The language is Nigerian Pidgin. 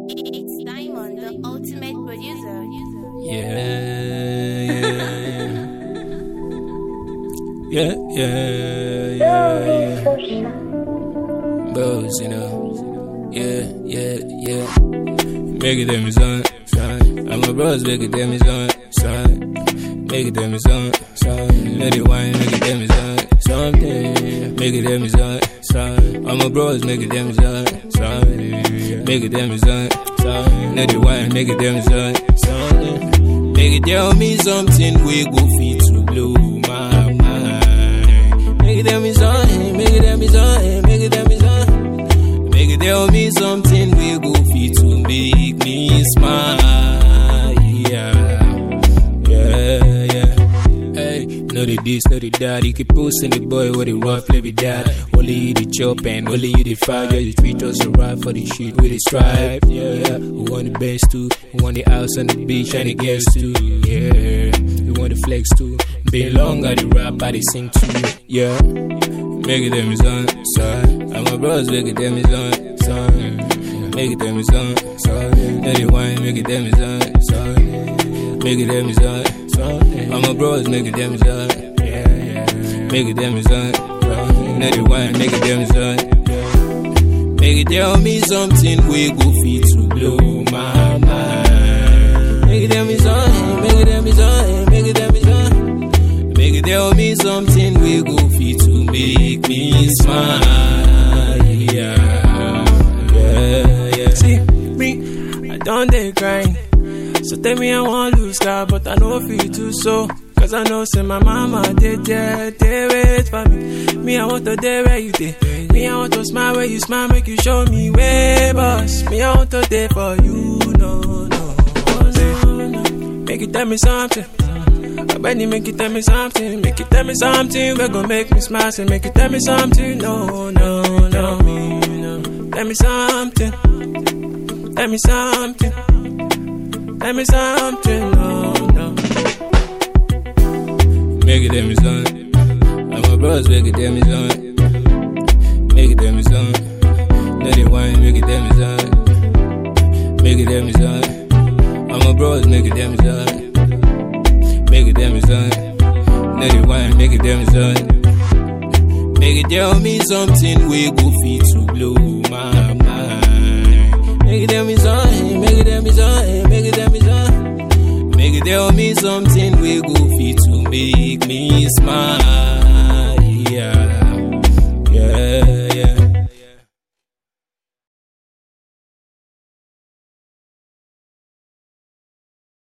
It's Diamond, the ultimate producer. Yeah. Bros, you know. Yeah. Make it them is on, son. I'm a bros, make it them is on, son. Make it them is on, son. Let it wine, make it them is on, something. Make it them is on, son. I'm a bros, make it them is on, son. Make it them is on, son. Let it wine, make it them is on, something. Make it tell me something we go fit to blow my mind. Make it tell me something, make it tell me something, make it tell me something. Make it tell me something we go fit to make me smile. Yeah. Hey, know the this, know the that. You keep posting the boy with the rough, play with that. Only you the chop and only you the fight. Yeah, you treat us right for the shit with the stripe. Yeah, we want the best too. We want the house on the beach and the girls too. Yeah, we want the flex too. Been long at the rap, I they sing too. Yeah, make it them is on, son. I'm a bros, make it them is on, son. Make it them is on, son. Let it wine, make it them is on, son. Make it them is on, son. I'm a bros, make it them is on, yeah. Make it them is on, son. Let it wine, make it them is on. Make it tell me something we go fit to blow my mind. Make it tell me something, make it tell me something, make it tell me something. Make it tell me something we go fit to make me smile. Yeah. See me, I don't dey grind. So tell me I want lose car, but I know feel too so. Cause I know say my mama did there, they wait for me. Me I want to day where you day. Me I want to smile where you smile, make you show me way boss. Me I want to day for you, no. Make you tell me something. Benny, make you tell me something. Make you tell me something. We're gonna make me smile. Say make you tell me something. No. Tell me something. Tell me something. Tell me something. No. Make it them is on. I'm a bros, make it them is on. Make it them is on. Let it wine, make it them is on. Make it them is on. I'm a bros, make it them is on. Make it them is on. Let it wine, make it them is on. Make it tell me something we go fit to blow my mind. Make it tell me something, make it tell me something, make it tell me something. Make it tell me something we go fit to make me smile.